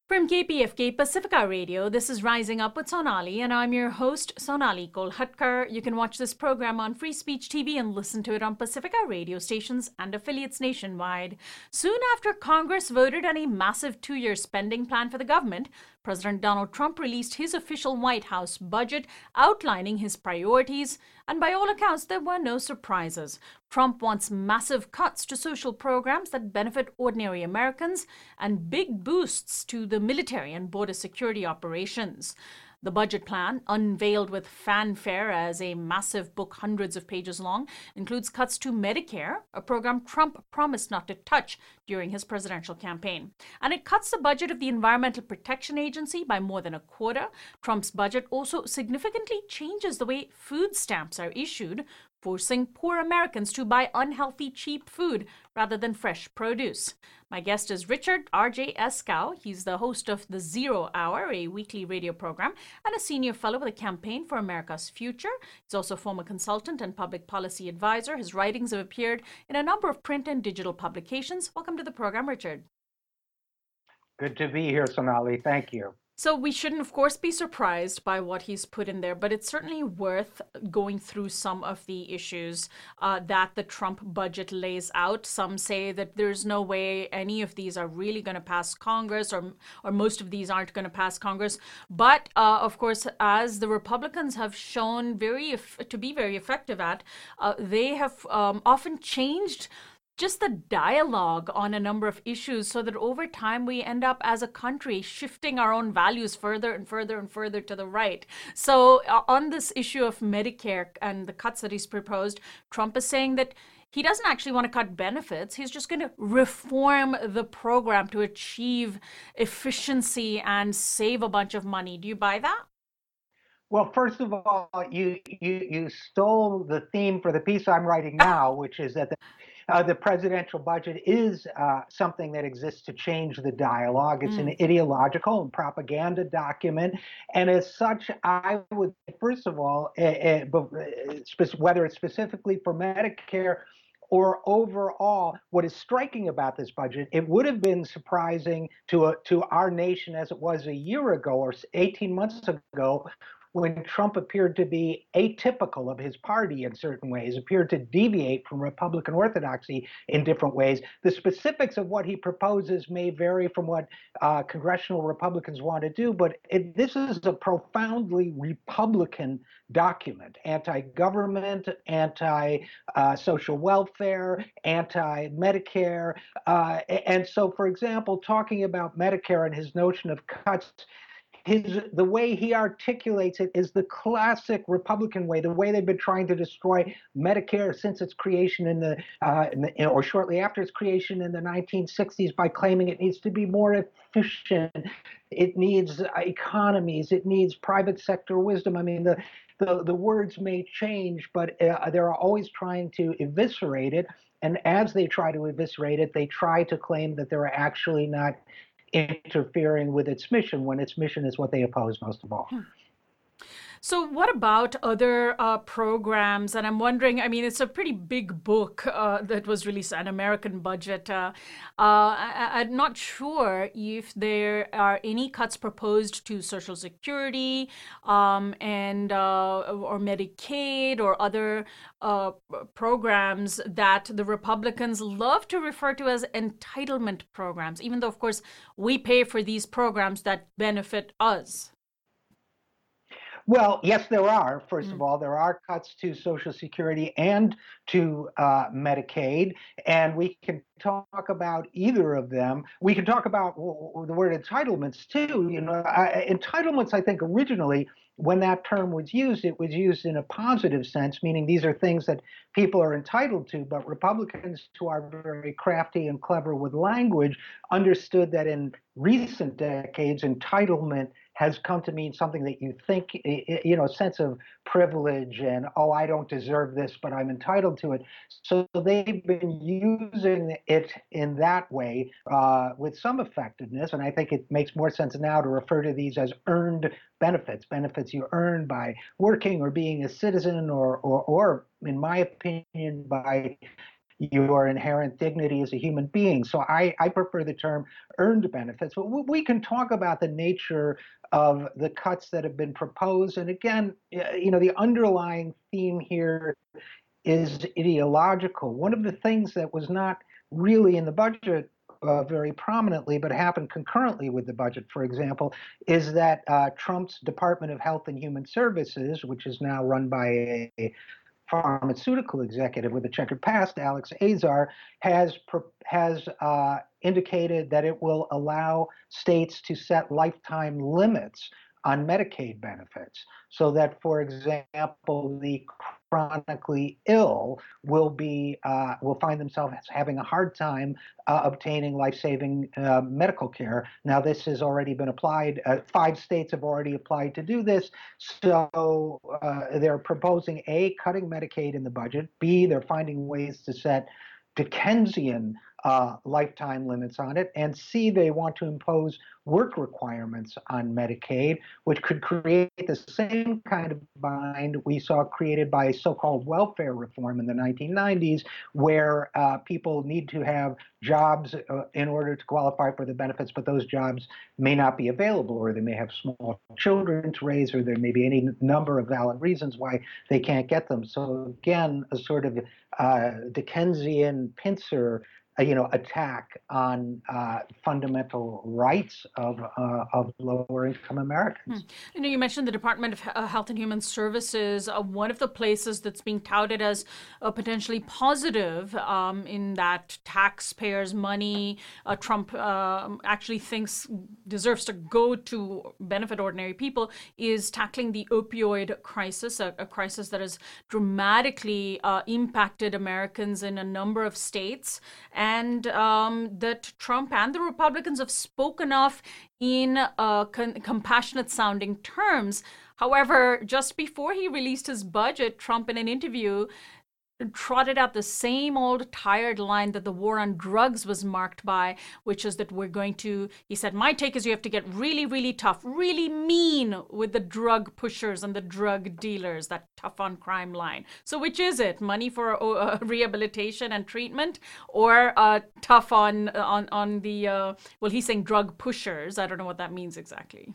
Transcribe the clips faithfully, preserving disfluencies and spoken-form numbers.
From K P F K Pacifica Radio, this is Rising Up with Sonali, and I'm your host, Sonali Kolhatkar. You can watch this program on Free Speech T V and listen to it on Pacifica radio stations and affiliates nationwide. Soon after Congress voted on a massive two-year spending plan for the government, President Donald Trump released his official White House budget outlining his priorities, and by all accounts, there were no surprises. Trump wants massive cuts to social programs that benefit ordinary Americans and big boosts to the military and border security operations. The budget plan, unveiled with fanfare as a massive book hundreds of pages long, includes cuts to Medicare, a program Trump promised not to touch during his presidential campaign. And it cuts the budget of the Environmental Protection Agency by more than a quarter. Trump's budget also significantly changes the way food stamps are issued, forcing poor Americans to buy unhealthy, cheap food rather than fresh produce. My guest is Richard R J Eskow. He's the host of The Zero Hour, a weekly radio program, and a senior fellow with the Campaign for America's Future. He's also a former consultant and public policy advisor. His writings have appeared in a number of print and digital publications. Welcome to the program, Richard. Good to be here, Sonali. Thank you. So we shouldn't, of course, be surprised by what he's put in there, but it's certainly worth going through some of the issues uh, that the Trump budget lays out. Some say that there's no way any of these are really going to pass Congress, or or most of these aren't going to pass Congress. But uh, of course, as the Republicans have shown very to be very effective at, uh, they have um, often changed just the dialogue on a number of issues so that over time we end up as a country shifting our own values further and further and further to the right. So uh, on this issue of Medicare and the cuts that he's proposed, Trump is saying that he doesn't actually want to cut benefits. He's just going to reform the program to achieve efficiency and save a bunch of money. Do you buy that? Well, first of all, you you you stole the theme for the piece I'm writing now, which is that the, uh, the presidential budget is uh, something that exists to change the dialogue. It's Mm. an ideological and propaganda document, and as such, I would first of all, uh, uh, whether it's specifically for Medicare or overall, what is striking about this budget, it would have been surprising to a, to our nation as it was a year ago or eighteen months ago, when Trump appeared to be atypical of his party in certain ways, appeared to deviate from Republican orthodoxy in different ways. The specifics of what he proposes may vary from what uh, congressional Republicans want to do, but it, this is a profoundly Republican document, anti-government, anti-social uh, welfare, anti-Medicare. Uh, and so, for example, talking about Medicare and his notion of cuts, his the way he articulates it is the classic Republican way, the way they've been trying to destroy Medicare since its creation in the, uh, in the or shortly after its creation in the nineteen sixties, by claiming it needs to be more efficient, it needs economies, it needs private sector wisdom. I mean, the the, the words may change, but uh, they're always trying to eviscerate it. And as they try to eviscerate it, they try to claim that they're actually not interfering with its mission, when its mission is what they oppose most of all. So what about other uh, programs? And I'm wondering, I mean, it's a pretty big book uh, that was released, An American Budget. Uh, uh, I, I'm not sure if there are any cuts proposed to Social Security um, and uh, or Medicaid or other uh, programs that the Republicans love to refer to as entitlement programs, even though, of course, we pay for these programs that benefit us. Well, yes, there are. First Mm. of all, there are cuts to Social Security and to uh, Medicaid, and we can talk about either of them. We can talk about w- w- the word entitlements too. You know, I, entitlements, I think originally, when that term was used, it was used in a positive sense, meaning these are things that people are entitled to. But Republicans, who are very crafty and clever with language, understood that in recent decades, entitlement has come to mean something that you think, you know, a sense of privilege and, oh, I don't deserve this, but I'm entitled to it. So they've been using it in that way uh, with some effectiveness. And I think it makes more sense now to refer to these as earned benefits, benefits you earn by working or being a citizen, or, or, or in my opinion, by your inherent dignity as a human being. So I, I prefer the term earned benefits. But we can talk about the nature of the cuts that have been proposed. And again, you know, the underlying theme here is ideological. One of the things that was not really in the budget uh, very prominently, but happened concurrently with the budget, for example, is that uh, Trump's Department of Health and Human Services, which is now run by a pharmaceutical executive with a checkered past, Alex Azar, has has uh, indicated that it will allow states to set lifetime limits on Medicaid benefits, so that, for example, the chronically ill will be uh, will find themselves having a hard time uh, obtaining life-saving uh, medical care. Now, this has already been applied. Uh, five states have already applied to do this. So uh, they're proposing A, cutting Medicaid in the budget. B, they're finding ways to set Dickensian uh, lifetime limits on it. And C, they want to impose work requirements on Medicaid, which could create the same kind of bind we saw created by so-called welfare reform in the nineteen nineties, where uh, people need to have jobs uh, in order to qualify for the benefits, but those jobs may not be available, or they may have small children to raise, or there may be any number of valid reasons why they can't get them. So again, a sort of uh, Dickensian pincer uh, you know, attack on uh, fundamental rights of uh, of lower income Americans. Hmm. You know, you mentioned the Department of uh, Health and Human Services. Uh, one of the places that's being touted as uh, potentially positive um, in that taxpayers' money uh, Trump uh, actually thinks deserves to go to benefit ordinary people is tackling the opioid crisis, a, a crisis that has dramatically uh, impacted Americans in a number of states, and um, that Trump and the Republicans have spoken of in uh, con- compassionate sounding terms. However, just before he released his budget, Trump, in an interview, trotted out the same old tired line that the war on drugs was marked by, which is that we're going to, he said, my take is you have to get really, really tough, really mean with the drug pushers and the drug dealers, that tough on crime line. So which is it? Money for uh, rehabilitation and treatment, or uh, tough on, on, on the, uh, well, he's saying drug pushers. I don't know what that means exactly.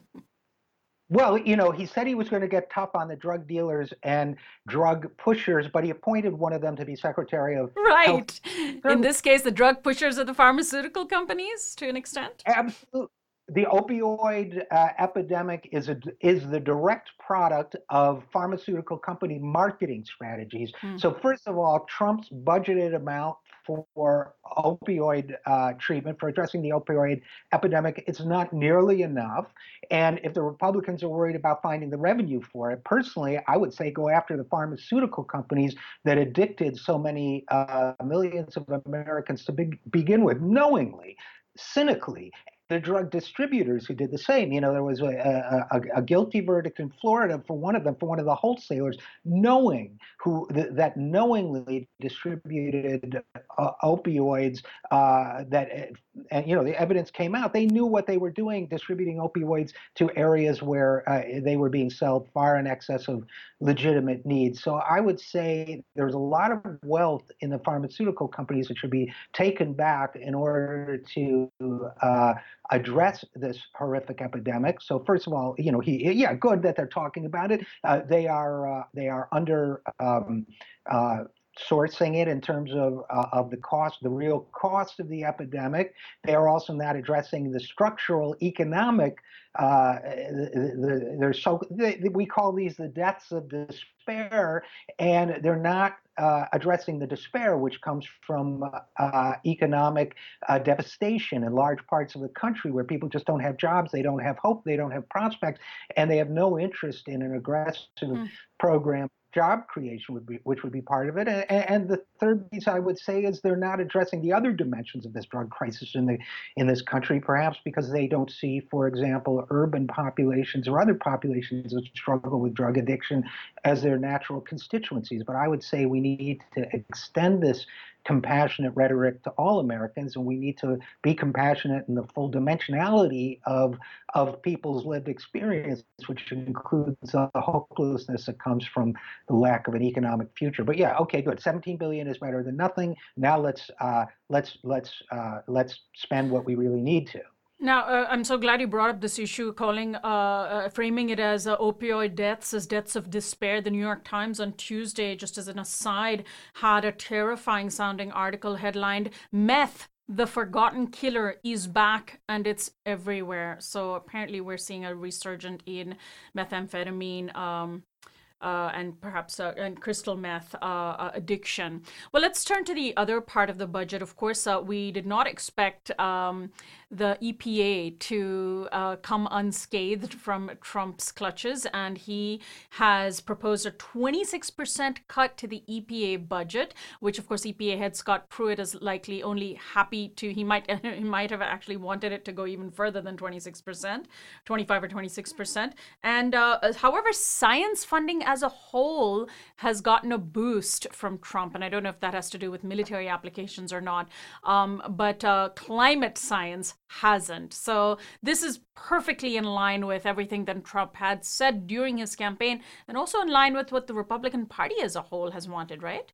Well, you know, he said he was going to get tough on the drug dealers and drug pushers, but he appointed one of them to be Secretary of Right. Health. In this case, the drug pushers are the pharmaceutical companies to an extent. Absolutely. The opioid uh, epidemic is a, is the direct product of pharmaceutical company marketing strategies. Mm. So first of all, Trump's budgeted amount for opioid uh, treatment, for addressing the opioid epidemic, it's not nearly enough. And if the Republicans are worried about finding the revenue for it, personally, I would say go after the pharmaceutical companies that addicted so many uh, millions of Americans to be- begin with, knowingly, cynically. The drug distributors who did the same. You know, there was a, a, a guilty verdict in Florida for one of them, for one of the wholesalers, knowing who th- that knowingly distributed uh, opioids. Uh, that and you know the evidence came out. They knew what they were doing, distributing opioids to areas where uh, they were being sold far in excess of legitimate needs. So I would say there's a lot of wealth in the pharmaceutical companies that should be taken back in order to uh, address this horrific epidemic. So first of all, you know, he, yeah, good that they're talking about it. Uh, they are uh, they are under um, uh, sourcing it in terms of uh, of the cost, the real cost of the epidemic. They are also not addressing the structural economic. Uh, the, the, they're so they, we call these the deaths of despair, and they're not uh, addressing the despair which comes from uh, economic uh, devastation in large parts of the country, where people just don't have jobs, they don't have hope, they don't have prospects, and they have no interest in an aggressive mm. program. Job creation would be, which would be part of it. And, and the third piece I would say is they're not addressing the other dimensions of this drug crisis in the in this country, perhaps because they don't see, for example, urban populations or other populations that struggle with drug addiction as their natural constituencies. But I would say we need to extend this compassionate rhetoric to all Americans, and we need to be compassionate in the full dimensionality of of people's lived experience, which includes the hopelessness that comes from the lack of an economic future. But yeah, okay, good. seventeen billion is better than nothing. Now let's uh, let's let's uh, let's spend what we really need to. Now, uh, I'm so glad you brought up this issue, calling, uh, uh, framing it as uh, opioid deaths, as deaths of despair. The New York Times on Tuesday, just as an aside, had a terrifying sounding article headlined, "Meth, the Forgotten Killer, is back and it's everywhere." So apparently we're seeing a resurgent in methamphetamine, um, uh, and perhaps uh, and crystal meth uh, uh, addiction. Well, let's turn to the other part of the budget. Of course, uh, we did not expect um, the E P A to uh, come unscathed from Trump's clutches, and he has proposed a twenty-six percent cut to the E P A budget, which of course E P A head Scott Pruitt is likely only happy to, he might he might have actually wanted it to go even further than twenty-six percent, twenty-five or twenty-six percent. And uh, however, science funding as a whole has gotten a boost from Trump, and I don't know if that has to do with military applications or not, um, but uh, climate science hasn't. So this is perfectly in line with everything that Trump had said during his campaign, and also in line with what the Republican Party as a whole has wanted, right?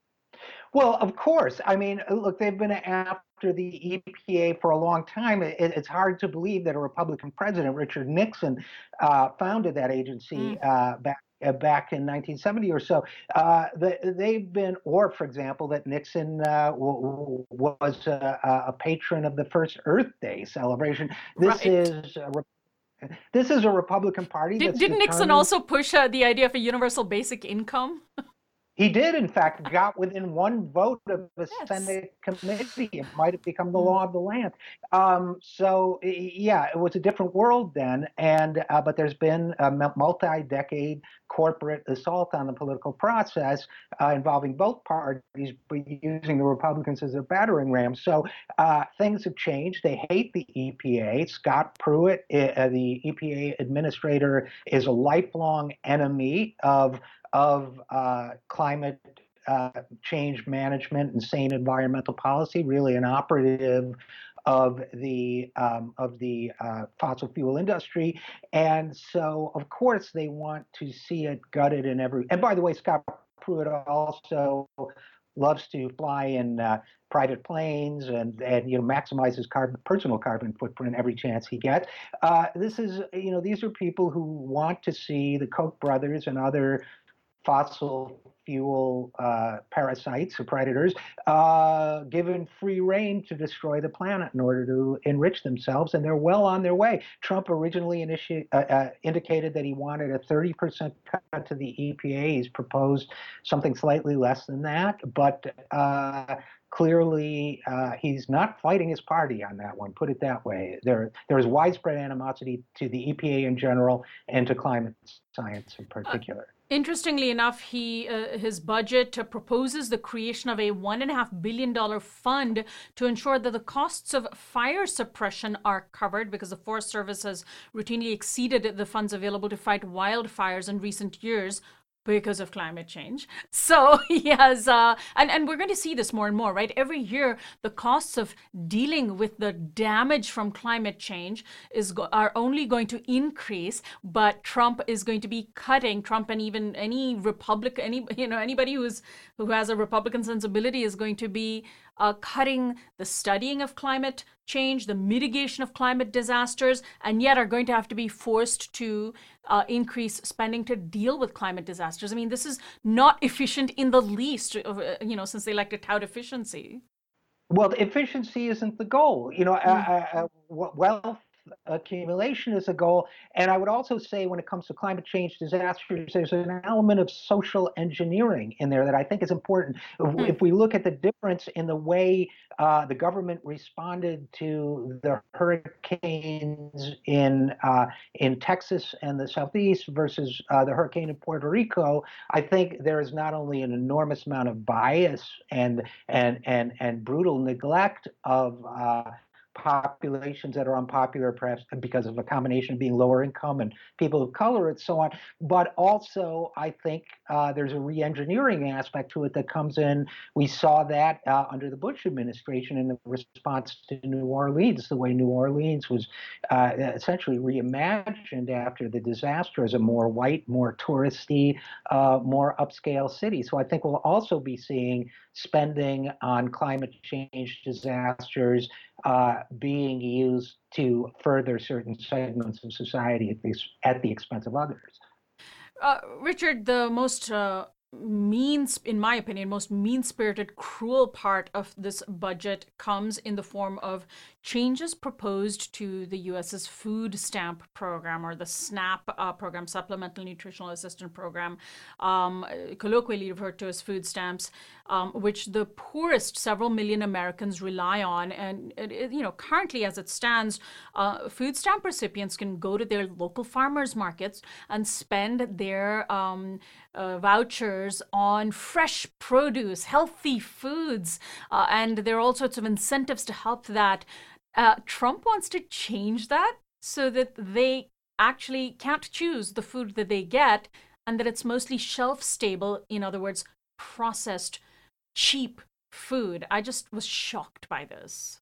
Well, of course. I mean, look, they've been after the E P A for a long time. It, it's hard to believe that a Republican president, Richard Nixon, uh, founded that agency Mm. uh, back uh, back in nineteen seventy or so. Uh, the, they've been, or for example, that Nixon uh, w- w- was a, a patron of the first Earth Day celebration. This Right. is a, Re- this is a Republican Party Did, that's didn't Nixon determined. also push uh, the idea of a universal basic income? He did, in fact, got within one vote of a Yes. Senate committee. It might have become the Mm. law of the land. Um, so, yeah, it was a different world then. And uh, but there's been a multi-decade corporate assault on the political process uh, involving both parties, but using the Republicans as a battering ram. So uh, things have changed. They hate the E P A. Scott Pruitt, uh, the E P A administrator, is a lifelong enemy of of uh, climate uh, change management and sane environmental policy, really an operative of the um, of the uh, fossil fuel industry. And so, of course, they want to see it gutted in every. And by the way, Scott Pruitt also loves to fly in uh, private planes and and you know maximize his carbon personal carbon footprint every chance he gets. Uh, this is you know these are people who want to see the Koch brothers and other fossil fuel uh, parasites or predators uh, given free rein to destroy the planet in order to enrich themselves, and they're well on their way. Trump originally initi- uh, uh, indicated that he wanted a thirty percent cut to the E P A. He's proposed something slightly less than that, but uh, clearly uh, he's not fighting his party on that one, put it that way. There, there is widespread animosity to the E P A in general and to climate science in Uh, particular. Interestingly enough, he uh, his budget uh, proposes the creation of a one and a half billion dollar fund to ensure that the costs of fire suppression are covered, because the Forest Service has routinely exceeded the funds available to fight wildfires in recent years because of climate change. So he has, uh, and, and we're going to see this more and more, right? Every year, the costs of dealing with the damage from climate change is go- are only going to increase, but Trump is going to be cutting, Trump and even any Republican, any, you know, anybody who's, who has a Republican sensibility is going to be uh, cutting the studying of climate change, the mitigation of climate disasters, and yet are going to have to be forced to uh, increase spending to deal with climate disasters. I mean, this is not efficient in the least, uh, you know, since they like to tout efficiency. Well, efficiency isn't the goal. You know, Mm. uh, uh, uh, wealth accumulation is a goal. And I would also say when it comes to climate change disasters, there's an element of social engineering in there that I think is important. Mm. If we look at the difference in the way uh, the government responded to the hurricanes in uh, in Texas and the Southeast versus uh, the hurricane in Puerto Rico, I think there is not only an enormous amount of bias and and and and brutal neglect of uh, populations that are unpopular, perhaps because of a combination of being lower income and people of color and so on. But also, I think uh, there's a re-engineering aspect to it that comes in. We saw that uh, under the Bush administration in the response to New Orleans, the way New Orleans was uh, essentially reimagined after the disaster as a more white, more touristy, uh, more upscale city. So I think we'll also be seeing spending on climate change disasters uh, being used to further certain segments of society at the, at the expense of others. Uh, Richard, the most uh, mean, in my opinion, most mean-spirited, cruel part of this budget comes in the form of changes proposed to the U S's food stamp program, or the SNAP uh, program, Supplemental Nutritional Assistance Program, um, colloquially referred to as food stamps, um, which the poorest several million Americans rely on. And, it, you know, currently as it stands, uh, food stamp recipients can go to their local farmers markets and spend their um, uh, vouchers on fresh produce, healthy foods, uh, and there are all sorts of incentives to help that. Uh, Trump wants to change that so that they actually can't choose the food that they get, and that it's mostly shelf stable, in other words, processed, cheap food. I just was shocked by this.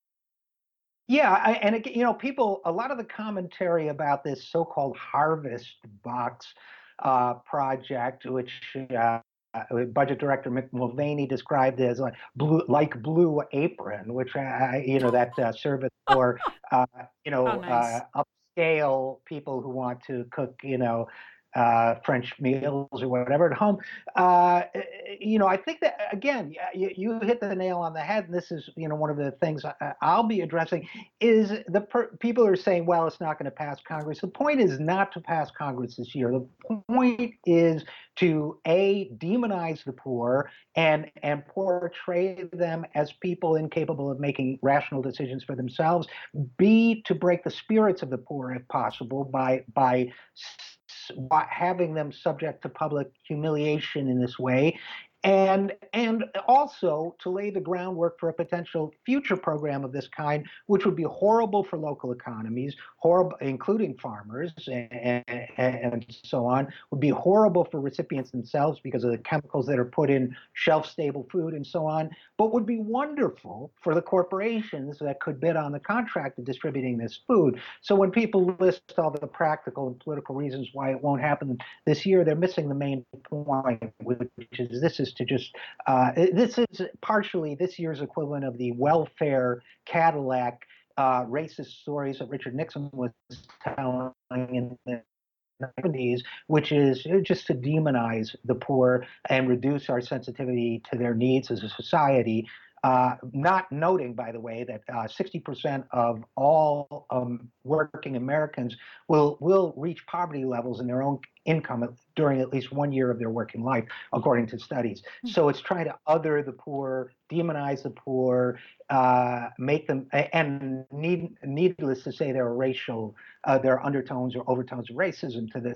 Yeah, I, and again, you know, people, a lot of the commentary about this so-called Harvest Box uh, project, which uh, uh, Budget Director Mick Mulvaney described as like blue, like Blue Apron, which I, you know, that uh, service for, uh, you Oh, know, nice. uh, upscale people who want to cook, you know, uh, French meals or whatever at home. Uh, you know, I think that again, you, you hit the nail on the head, and this is, you know, one of the things I, I'll be addressing is the per, people are saying, well, it's not going to pass Congress. The point is not to pass Congress this year. The point is to a demonize the poor and and portray them as people incapable of making rational decisions for themselves. B, to break the spirits of the poor if possible by by having them subject to public humiliation in this way, and and also to lay the groundwork for a potential future program of this kind, which would be horrible for local economies, horrible, including farmers and, and, and so on, would be horrible for recipients themselves because of the chemicals that are put in shelf-stable food and so on, but would be wonderful for the corporations that could bid on the contract of distributing this food. So when people list all the practical and political reasons why it won't happen this year, they're missing the main point, which is this is to just, uh, this is partially this year's equivalent of the welfare Cadillac uh, racist stories that Richard Nixon was telling in the nineties, which is just to demonize the poor and reduce our sensitivity to their needs as a society. Uh, not noting, by the way, that uh, sixty percent of all um, working Americans will will reach poverty levels in their own income during at least one year of their working life, according to studies. So it's trying to other the poor, demonize the poor, uh, make them, and need, needless to say, there are racial, uh, there are undertones or overtones of racism to this.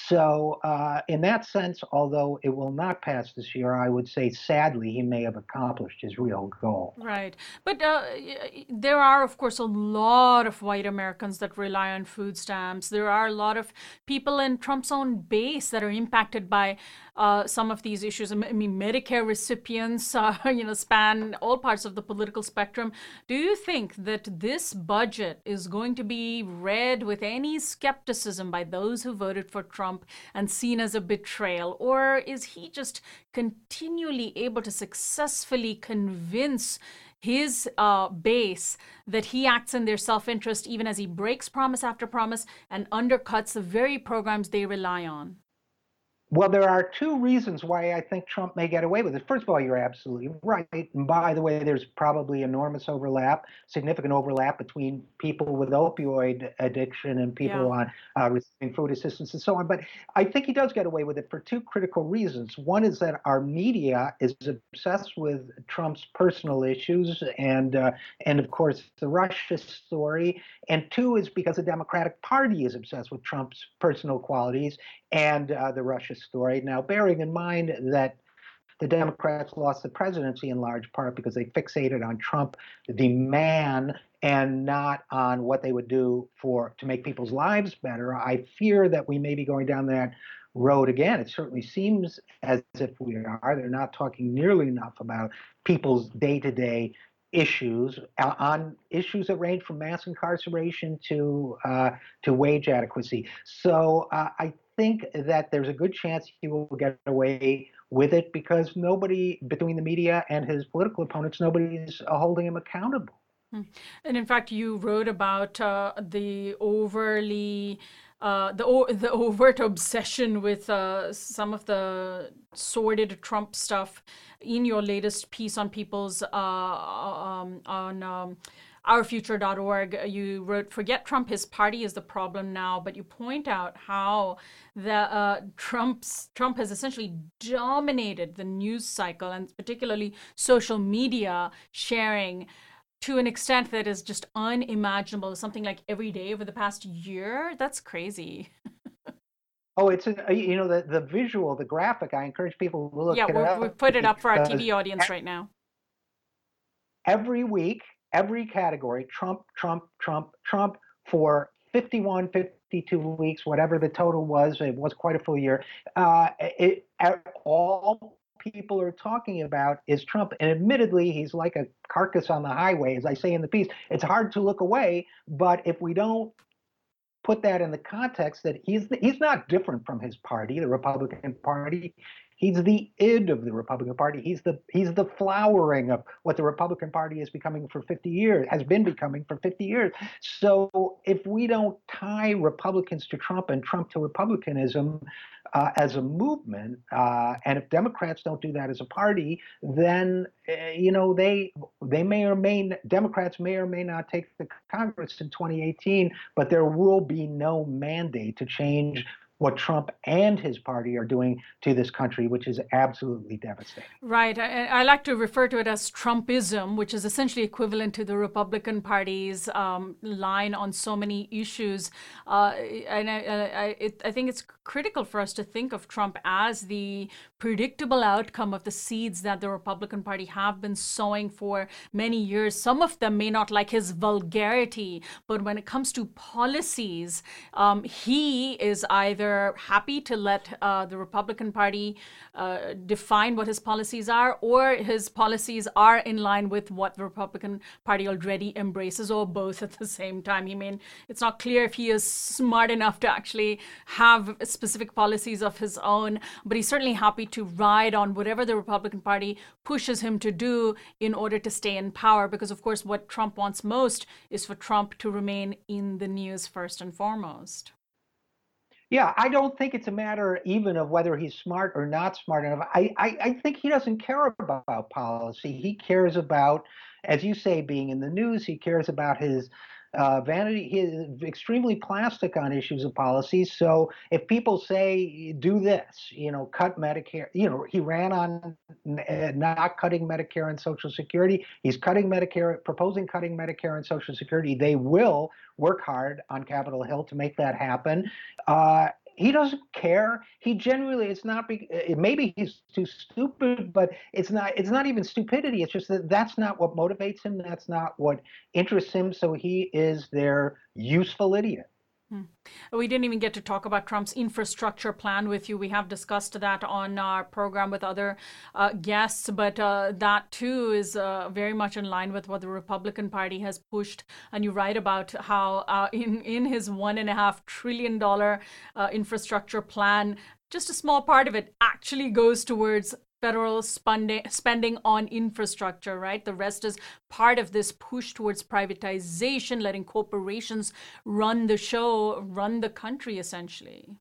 So uh, in that sense, although it will not pass this year, I would say sadly he may have accomplished his real goal. Right. But uh, there are, of course, a lot of white Americans that rely on food stamps. There are a lot of people in Trump's own base that are impacted by uh, some of these issues. I mean, Medicare recipients, uh, you know, span all parts of the political spectrum. Do you think that this budget is going to be read with any skepticism by those who voted for Trump and seen as a betrayal? Or is he just continually able to successfully convince his uh, base that he acts in their self-interest even as he breaks promise after promise and undercuts the very programs they rely on? Well, there are two reasons why I think Trump may get away with it. First of all, you're absolutely right. And by the way, there's probably enormous overlap, significant overlap between people with opioid addiction and people Yeah. on uh, receiving food assistance and so on. But I think he does get away with it for two critical reasons. One is that our media is obsessed with Trump's personal issues and, uh, and of course, the Russia story. And two is because the Democratic Party is obsessed with Trump's personal qualities and uh, the Russia story. Now, bearing in mind that the Democrats lost the presidency in large part because they fixated on Trump, the man, and not on what they would do for to make people's lives better. I fear that we may be going down that road again. It certainly seems as if we are. They're not talking nearly enough about people's day-to-day issues uh, on issues that range from mass incarceration to uh, to wage adequacy. So uh, I think that there's a good chance he will get away with it because nobody, between the media and his political opponents, nobody's uh, holding him accountable. And in fact, you wrote about uh, the overly uh, the o- the overt obsession with uh, some of the sordid Trump stuff in your latest piece on People's uh, um, on um, our future dot org. You wrote, "Forget Trump, his party is the problem now," but you point out how the uh, Trump's Trump has essentially dominated the news cycle and particularly social media sharing to an extent that is just unimaginable, something like every day over the past year. That's crazy. Oh, it's an, you know, the, the visual, the graphic, I encourage people to look Yeah, it we're, we up put it up for our because T V audience right now. every week, every category, Trump, Trump, Trump, Trump for fifty-one, fifty-two weeks, whatever the total was. It was quite a full year. Uh, it, all people are talking about is Trump. And admittedly, he's like a carcass on the highway, as I say in the piece. It's hard to look away, but if we don't put that in the context that he's he's not different from his party, the Republican Party. He's the id of the Republican Party. He's the he's the flowering of what the Republican Party is becoming for fifty years, has been becoming for fifty years. So if we don't tie Republicans to Trump and Trump to republicanism uh, as a movement, uh, and if Democrats don't do that as a party, then uh, you know they they may or may Democrats may or may not take the Congress in twenty eighteen, but there will be no mandate to change what Trump and his party are doing to this country, which is absolutely devastating. Right. I, I like to refer to it as Trumpism, which is essentially equivalent to the Republican Party's um, line on so many issues. Uh, and I, I, it, I think it's critical for us to think of Trump as the predictable outcome of the seeds that the Republican Party have been sowing for many years. Some of them may not like his vulgarity, but when it comes to policies, um, he is either happy to let uh, the Republican Party uh, define what his policies are, or his policies are in line with what the Republican Party already embraces, or both at the same time. I mean, it's not clear if he is smart enough to actually have specific policies of his own, but he's certainly happy to ride on whatever the Republican Party pushes him to do in order to stay in power, because of course what Trump wants most is for Trump to remain in the news first and foremost. Yeah, I don't think it's a matter even of whether he's smart or not smart enough. I, I, I think he doesn't care about policy. He cares about, as you say, being in the news. He cares about his uh, vanity. He is extremely plastic on issues of policy. So if people say, do this, you know, cut Medicare, you know, he ran on uh, not cutting Medicare and Social Security. He's cutting Medicare, proposing cutting Medicare and Social Security. They will work hard on Capitol Hill to make that happen. Uh, he doesn't care. He genuinely, it's not, maybe he's too stupid, but it's not, it's not even stupidity. It's just that that's not what motivates him. That's not what interests him. So he is their useful idiot. Hmm. We didn't even get to talk about Trump's infrastructure plan with you. We have discussed that on our program with other uh, guests, but uh, that too is uh, very much in line with what the Republican Party has pushed. And you write about how uh, in, in his one and a half trillion dollar uh, infrastructure plan, just a small part of it actually goes towards federal spending spending on infrastructure, right? The rest is part of this push towards privatization, letting corporations run the show, run the country, essentially.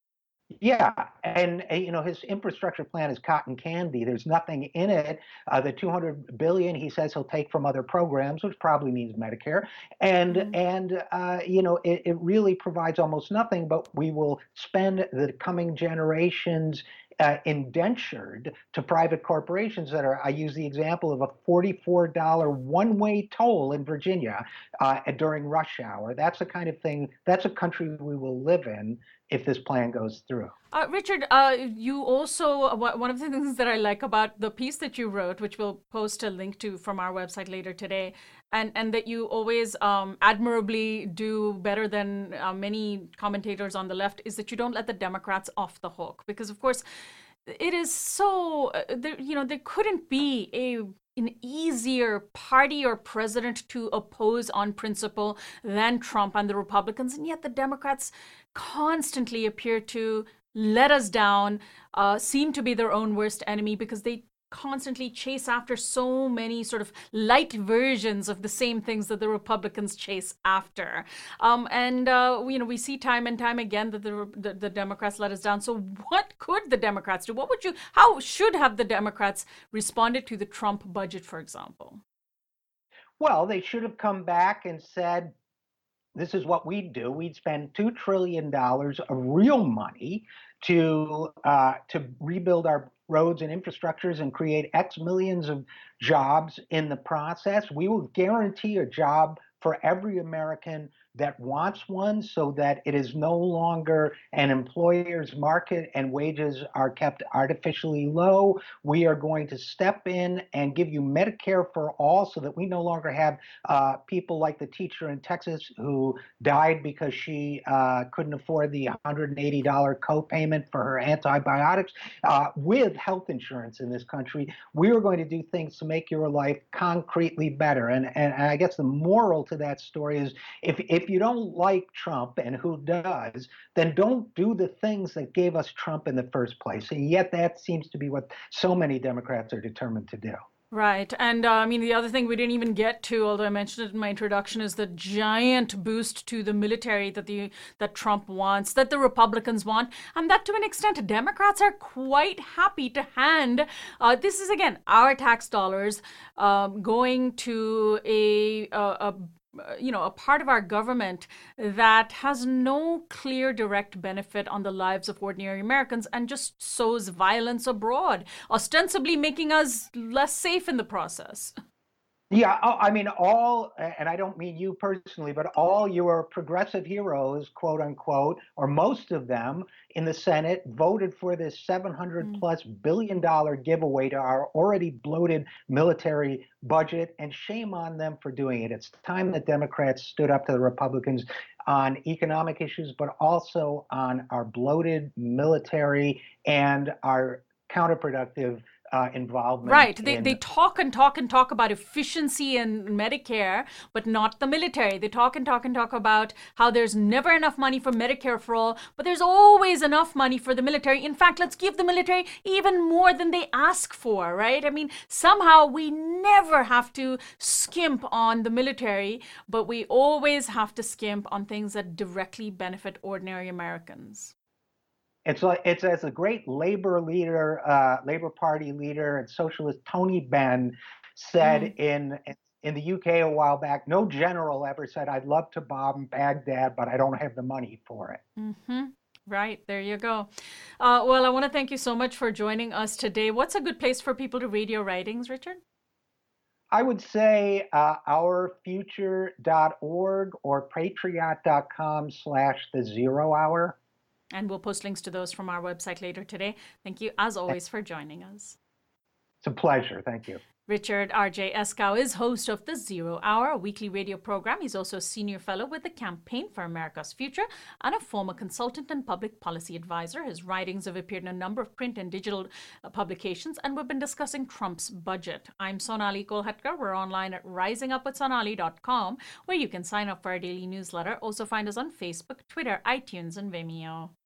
Yeah, and uh, you know his infrastructure plan is cotton candy. There's nothing in it. Uh, the two hundred billion he says he'll take from other programs, which probably means Medicare, and mm-hmm. and uh, you know it, it really provides almost nothing. But we will spend the coming generations uh, indentured to private corporations that are, I use the example of a forty-four dollar one-way toll in Virginia uh, during rush hour. That's the kind of thing, that's a country we will live in if this plan goes through. Uh, Richard, uh, you also, uh, one of the things that I like about the piece that you wrote, which we'll post a link to from our website later today, and, and that you always um, admirably do better than uh, many commentators on the left, is that you don't let the Democrats off the hook. Because, of course, it is so, uh, there, you know, there couldn't be a an easier party or president to oppose on principle than Trump and the Republicans. And yet the Democrats constantly appear to let us down, uh, seem to be their own worst enemy because they constantly chase after so many sort of light versions of the same things that the Republicans chase after. Um, and, uh, you know, we see time and time again that the, the, the Democrats let us down. So what could the Democrats do? What would you, how should have the Democrats responded to the Trump budget, for example? Well, they should have come back and said, this is what we'd do. We'd spend two trillion dollars of real money to uh, to rebuild our roads and infrastructures and create X millions of jobs in the process. We will guarantee a job for every American that wants one so that it is no longer an employer's market and wages are kept artificially low. We are going to step in and give you Medicare for all so that we no longer have uh, people like the teacher in Texas who died because she uh, couldn't afford the one hundred eighty dollar copayment for her antibiotics. Uh, with health insurance in this country, we are going to do things to make your life concretely better. And, and, and I guess the moral to that story is if, if you don't like Trump, and who does, then don't do the things that gave us Trump in the first place. And yet that seems to be what so many Democrats are determined to do. Right. And uh, I mean, the other thing we didn't even get to, although I mentioned it in my introduction, is the giant boost to the military that the that Trump wants, that the Republicans want, and that to an extent, Democrats are quite happy to hand. Uh, this is, again, our tax dollars um, going to a, a, a you know, a part of our government that has no clear direct benefit on the lives of ordinary Americans and just sows violence abroad, ostensibly making us less safe in the process. Yeah, I mean, all, and I don't mean you personally, but all your progressive heroes, quote unquote, or most of them in the Senate voted for this seven hundred plus billion dollar giveaway to our already bloated military budget, and shame on them for doing it. It's time that Democrats stood up to the Republicans on economic issues, but also on our bloated military and our counterproductive Uh, involvement. Right. They, in... they talk and talk and talk about efficiency in Medicare, but not the military. They talk and talk and talk about how there's never enough money for Medicare for all, but there's always enough money for the military. In fact, let's give the military even more than they ask for, right? I mean, somehow we never have to skimp on the military, but we always have to skimp on things that directly benefit ordinary Americans. It's like it's as a great labor leader, uh, Labor Party leader, and socialist Tony Benn said mm. in in the U K a while back. No general ever said, "I'd love to bomb Baghdad, but I don't have the money for it." Mm-hmm. Right, there you go. Uh, well, I want to thank you so much for joining us today. What's a good place for people to read your writings, Richard? I would say uh, our future dot org or patriot dot com slash the zero hour. And we'll post links to those from our website later today. Thank you, as always, for joining us. It's a pleasure. Thank you. Richard R J Eskow is host of The Zero Hour, a weekly radio program. He's also a senior fellow with the Campaign for America's Future and a former consultant and public policy advisor. His writings have appeared in a number of print and digital uh, publications, and we've been discussing Trump's budget. I'm Sonali Kolhatkar. We're online at rising up with sonali dot com, where you can sign up for our daily newsletter. Also find us on Facebook, Twitter, iTunes, and Vimeo.